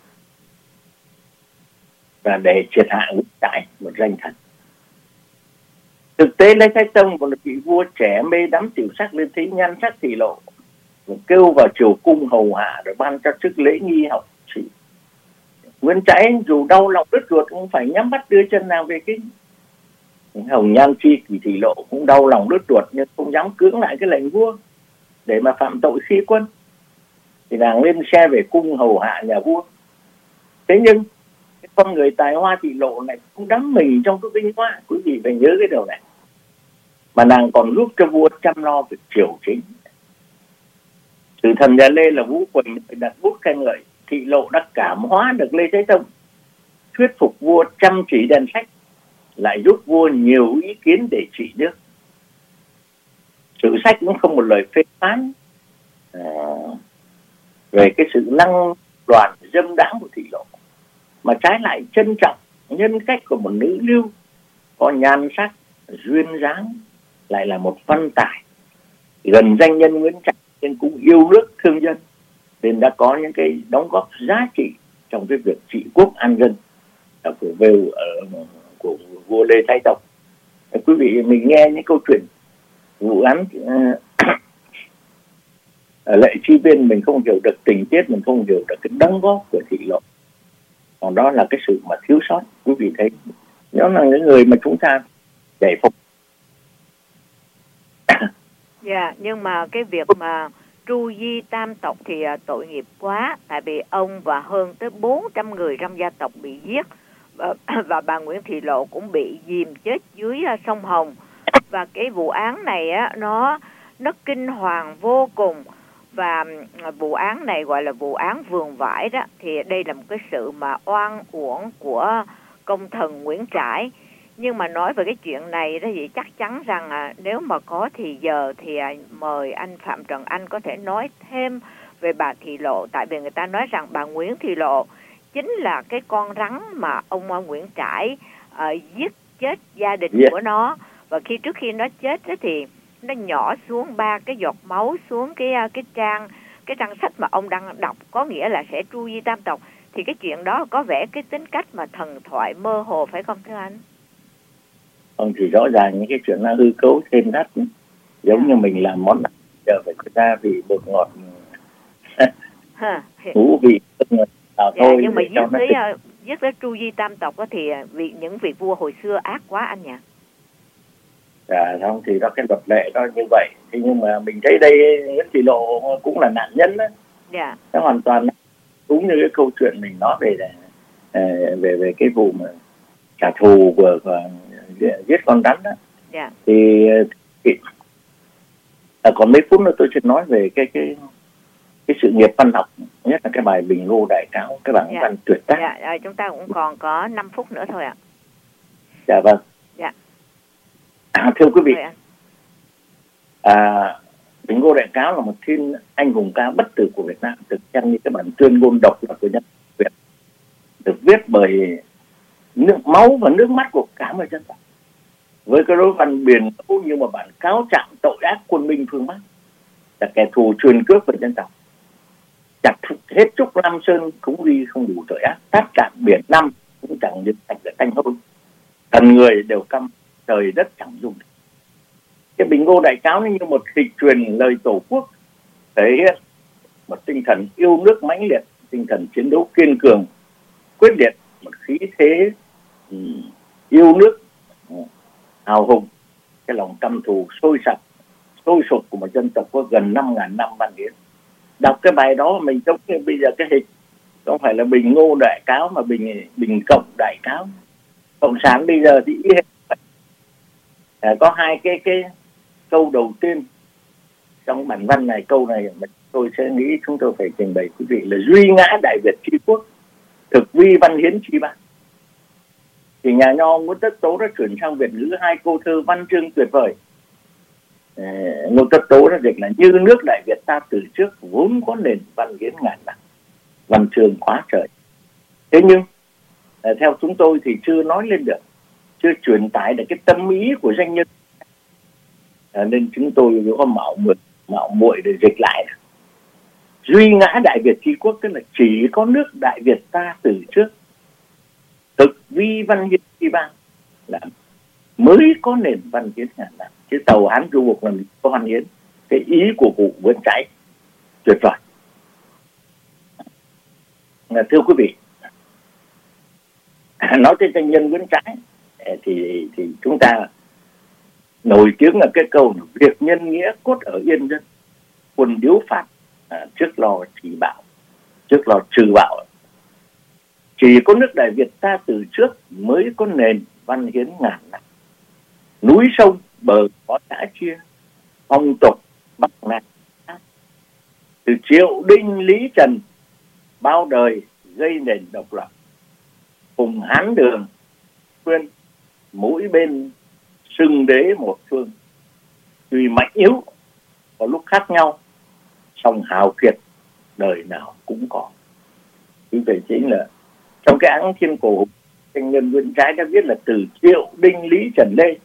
và để triệt hạ Nguyễn Trãi, một danh thần. Thực tế Lê Thái Tông còn là vị vua trẻ mê đắm tiểu sắc lên thấy nhan sắc Thị Lộ, kêu vào triều cung hầu hạ để ban cho chức lễ nghi học sĩ. Nguyễn Trãi dù đau lòng đứt ruột cũng phải nhắm mắt đưa chân nàng về kinh. Hồng Nhan Chi Kỳ Thị Lộ cũng đau lòng đứt ruột nhưng không dám cưỡng lại cái lệnh vua để mà phạm tội khi quân, thì nàng lên xe về cung hầu hạ nhà vua. Thế nhưng cái con người tài hoa Thị Lộ này cũng đắm mình trong cái vinh hoa, quý vị phải nhớ cái điều này, mà nàng còn giúp cho vua chăm lo việc triều chính. Sử thần nhà Lê là Vũ Quỳnh phải đặt bút khen ngợi Thị Lộ đã cảm hóa được Lê Thái Tông, thuyết phục vua chăm chỉ đèn sách, lại giúp vua nhiều ý kiến để trị nước. Sử sách cũng không một lời phê phán à, về cái sự năng đoàn dâm đãng của Thị Lộ, mà trái lại trân trọng nhân cách của một nữ lưu có nhan sắc, duyên dáng, lại là một văn tài, gần danh nhân Nguyễn Trãi nhưng cũng yêu nước thương dân, nên đã có những cái đóng góp giá trị trong cái việc trị quốc an dân của vua của vua Lê Thái Tông. Quý vị mình nghe những câu chuyện vụ án ở Lệ Chi Viên, mình không hiểu được tình tiết, mình không hiểu được cái đóng góp của Thị Lộ. Còn đó là cái sự mà thiếu sót, quý vị thấy. Nó là những người mà chúng ta giải phục. Dạ, yeah, nhưng mà cái việc mà tru di tam tộc thì uh, tội nghiệp quá, tại vì ông và hơn tới bốn trăm người trong gia tộc bị giết, và, và bà Nguyễn Thị Lộ cũng bị dìm chết dưới uh, sông Hồng. Và cái vụ án này á, nó nó kinh hoàng vô cùng, và uh, vụ án này gọi là vụ án vườn vải đó, thì đây là một cái sự mà oan uổng của công thần Nguyễn Trãi. Nhưng mà nói về cái chuyện này đó thì chắc chắn rằng à, nếu mà có thì giờ thì à, mời anh Phạm Trần Anh có thể nói thêm về bà Thị Lộ. Tại vì người ta nói rằng bà Nguyễn Thị Lộ chính là cái con rắn mà ông Nguyễn Trãi à, giết chết gia đình yeah. của nó. Và khi trước khi nó chết đó thì nó nhỏ xuống ba cái giọt máu xuống cái cái trang cái trang sách mà ông đang đọc, có nghĩa là sẽ tru di tam tộc. Thì cái chuyện đó có vẻ cái tính cách mà thần thoại mơ hồ, phải không thưa anh? Không, thì rõ ràng những cái chuyện nó hư cấu thêm thắt, giống yeah. như mình làm món ăn giờ phải có gia vị bột ngọt ngũ vị nào dạ, thôi. Nhưng mà giết tới uh, giết tới tru di tam tộc đó thì vì những vị vua hồi xưa ác quá anh nhỉ? Dạ không, thì đó cái luật lệ đó như vậy. Thế nhưng mà mình thấy đây Nguyễn Thị Lộ cũng là nạn nhân đó. Dạ. Nó hoàn toàn đúng như cái câu chuyện mình nói về về về cái vụ mà trả thù của, của giết con rắn đó. Yeah. Thì, thì à, còn mấy phút nữa tôi sẽ nói về cái cái cái sự nghiệp văn học, nhất là cái bài Bình Ngô Đại Cáo, cái bản yeah. văn tuyệt tác. Dạ, yeah. Chúng ta cũng còn có năm phút nữa thôi ạ. Dạ vâng. Dạ. À, thưa quý vị, À, Bình Ngô Đại Cáo là một thiên anh hùng ca bất tử của Việt Nam, được xem như cái bản tuyên ngôn độc lập của nhân Việt, được viết bởi nước máu và nước mắt của cả một dân tộc, với cái đối văn biển mẫu như một bản cáo trạng tội ác quân Minh phương Bắc, là kẻ thù truyền cướp về dân tộc, chặt hết trúc Lam Sơn cũng ghi không đủ tội ác, tát cạn biển Nam cũng chẳng được thành tanh hôi, thần người đều căm, trời đất chẳng dùng. Cái Bình Ngô Đại Cáo như một kịch truyền lời Tổ quốc, thể hiện một tinh thần yêu nước mãnh liệt, tinh thần chiến đấu kiên cường quyết liệt, một khí thế um, yêu nước um, hào hùng, cái lòng căm thù sôi sục sôi sục của một dân tộc có gần năm ngàn năm văn hiến. Đọc cái bài đó mình giống như bây giờ cái hình không phải là Bình Ngô Đại Cáo mà Bình Bình Cộng Đại Cáo. Cộng sản bây giờ thì à, có hai cái cái câu đầu tiên trong bản văn này, câu này tôi sẽ nghĩ chúng tôi phải trình bày quý vị là duy ngã Đại Việt tri quốc, thực vi văn hiến tri ban. Thì nhà nho Ngô Tất Tố đã chuyển sang Việt ngữ hai câu thơ văn chương tuyệt vời. à, Ngô Tất Tố đã dịch là như nước Đại Việt ta từ trước vốn có nền văn hiến ngàn năm, văn chương quá trời. Thế nhưng à, theo chúng tôi thì chưa nói lên được, chưa truyền tải được cái tâm ý của doanh nhân, à, nên chúng tôi có mạo muội mạo muội để dịch lại. Duy ngã Đại Việt tri quốc tức là chỉ có nước Đại Việt ta từ trước thực vi văn hiến tri ban là mới có nền văn hiến ngàn năm, chứ tàu Hán du mục làm có văn hiến. Cái ý của cụ Nguyễn Trãi tuyệt vời. À, thưa quý vị, nói tới doanh nhân Nguyễn Trãi thì thì chúng ta nổi tiếng là cái câu việc nhân nghĩa cốt ở yên dân, quân điếu phạt à, trước lo chỉ bạo, trước lo trừ bạo. Chỉ có nước Đại Việt ta từ trước mới có nền văn hiến ngàn năm, núi sông bờ có đã chia, phong tục bắc nam. Từ Triệu Đinh Lý Trần bao đời gây nền độc lập, cùng Hán Đường Nguyên mỗi bên xưng đế một phương, tuy mạnh yếu có lúc khác nhau, song hào kiệt đời nào cũng có. Như vậy chính là trong cái áng Thiên Cổ Hùng, doanh nhân Nguyễn Trãi đã viết là từ Triệu Đinh Lý Trần Lê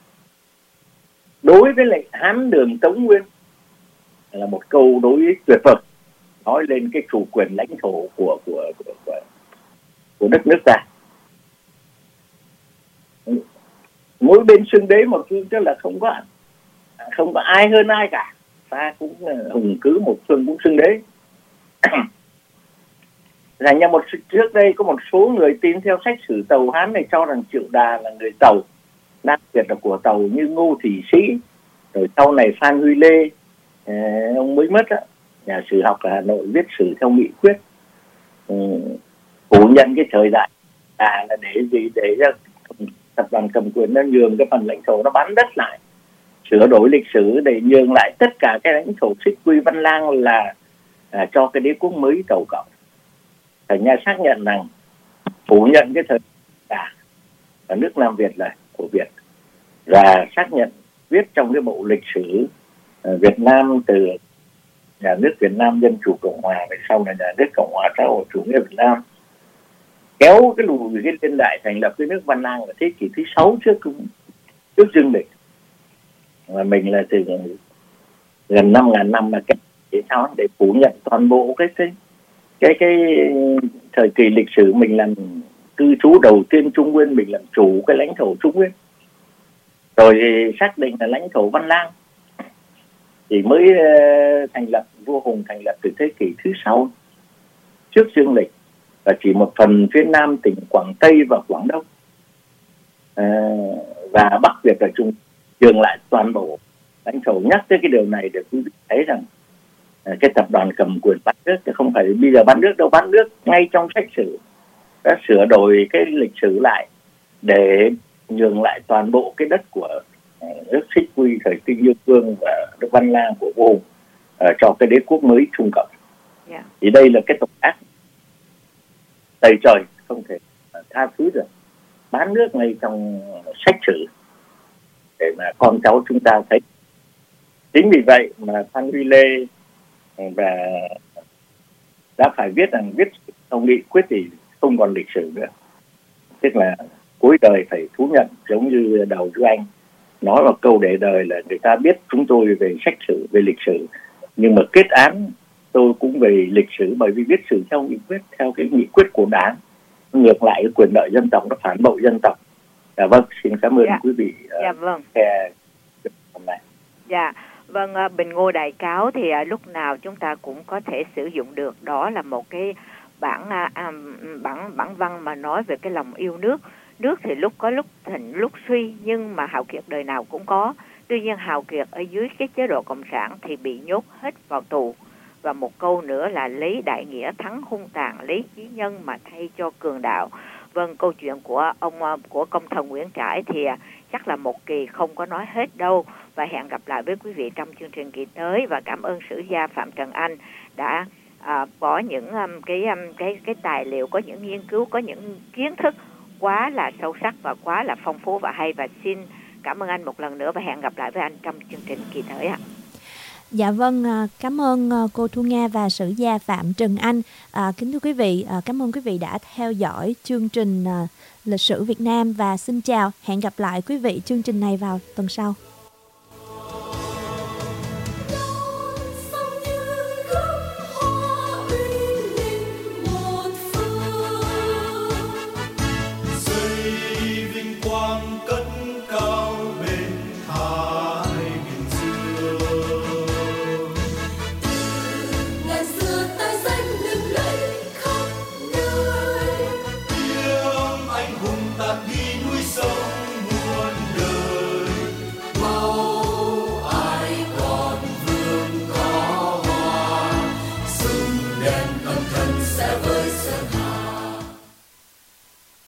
đối với lại Hán Đường Tống Nguyên là một câu đối tuyệt vời, nói lên cái chủ quyền lãnh thổ của của của, của, của đất nước ta. Mỗi bên xưng đế một phương tức là không có không có ai hơn ai cả, ta cũng hùng cứ một phương cũng xưng đế. Là như một trước đây có một số người tin theo sách sử Tàu Hán này cho rằng Triệu Đà là người Tàu, Nam Việt là của Tàu, như Ngô Thị Sĩ, rồi sau này Phan Huy Lê ông mới mất á, nhà sử học ở Hà Nội viết sử theo nghị quyết, phủ nhận cái thời đại à là để gì, để cho tập đoàn cầm quyền nó nhường cái phần lãnh thổ, nó bán đất lại, sửa đổi lịch sử để nhường lại tất cả cái lãnh thổ Xích Quy Văn Lang là à, cho cái đế quốc mới Tàu Cộng. Thành nhà xác nhận rằng phủ nhận cái thời đại và nước Nam Việt là của Việt, và xác nhận viết trong cái bộ lịch sử uh, Việt Nam từ nhà nước Việt Nam Dân Chủ Cộng Hòa về sau này nhà nước Cộng Hòa xã hội chủ nghĩa Việt Nam, kéo cái lùi cái niên đại thành lập cái nước Văn Lang ở thế kỷ thứ sáu trước trước Dương Lịch, mà mình là từ gần năm ngàn năm mà cái để sao để phủ nhận toàn bộ cái cái cái cái thời kỳ lịch sử mình làm cư trú đầu tiên Trung Nguyên, mình làm chủ cái lãnh thổ Trung Nguyên, rồi xác định là lãnh thổ Văn Lang thì mới uh, thành lập, vua Hùng thành lập từ thế kỷ thứ sáu trước Dương Lịch, và chỉ một phần phía Nam tỉnh Quảng Tây và Quảng Đông uh, và Bắc Việt là Trung nhường lại toàn bộ lãnh thổ. Nhắc tới cái điều này để quý vị thấy rằng uh, cái tập đoàn cầm quyền bán nước thì không phải bây giờ bán nước đâu, bán nước ngay trong sách sử đã sửa đổi cái lịch sử lại để nhường lại toàn bộ cái đất của nước Xích Quy thời Kinh Dương Vương và nước Văn Lang của vua Hùng uh, cho cái đế quốc mới Trung Cộng. Yeah. Thì đây là cái tội ác tày trời không thể tha thứ được, bán nước ngay trong sách sử để mà con cháu chúng ta thấy Chính vì vậy mà Phan Huy Lê và đã phải viết rằng viết ông nghị quyết thì không còn lịch sử nữa, tức là cuối đời phải thú nhận, giống như đầu chú Anh nói một câu để đời là người ta biết chúng tôi về sách sử, về lịch sử, nhưng mà kết án tôi cũng về lịch sử, bởi vì viết sử theo nghị quyết, theo cái nghị quyết của Đảng, ngược lại cái quyền lợi dân tộc, nó phản bội dân tộc. Dạ vâng, xin cảm ơn dạ. quý vị. Dạ vâng. Hôm nay. Dạ vâng, Bình Ngô Đại Cáo thì lúc nào chúng ta cũng có thể sử dụng được, đó là một cái bản à, bản bản văn mà nói về cái lòng yêu nước. Nước thì lúc có lúc thịnh lúc suy, nhưng mà hào kiệt đời nào cũng có. Tuy nhiên hào kiệt ở dưới cái chế độ cộng sản thì bị nhốt hết vào tù. Và một câu nữa là lấy đại nghĩa thắng hung tàn, lấy chí nhân mà thay cho cường đạo. Vâng, câu chuyện của ông của công thần Nguyễn Trãi thì chắc là một kỳ không có nói hết đâu. Và hẹn gặp lại với quý vị trong chương trình kỳ tới. Và cảm ơn sử gia Phạm Trần Anh đã à, có những um, cái um, cái cái tài liệu, có những nghiên cứu, có những kiến thức quá là sâu sắc và quá là phong phú và hay. Và xin cảm ơn anh một lần nữa và hẹn gặp lại với anh trong chương trình kỳ tới ạ. Dạ vâng, cảm ơn cô Thu Nga và sử gia Phạm Trần Anh. À, kính thưa quý vị, cảm ơn quý vị đã theo dõi chương trình Lịch sử Việt Nam và xin chào, hẹn gặp lại quý vị chương trình này vào tuần sau.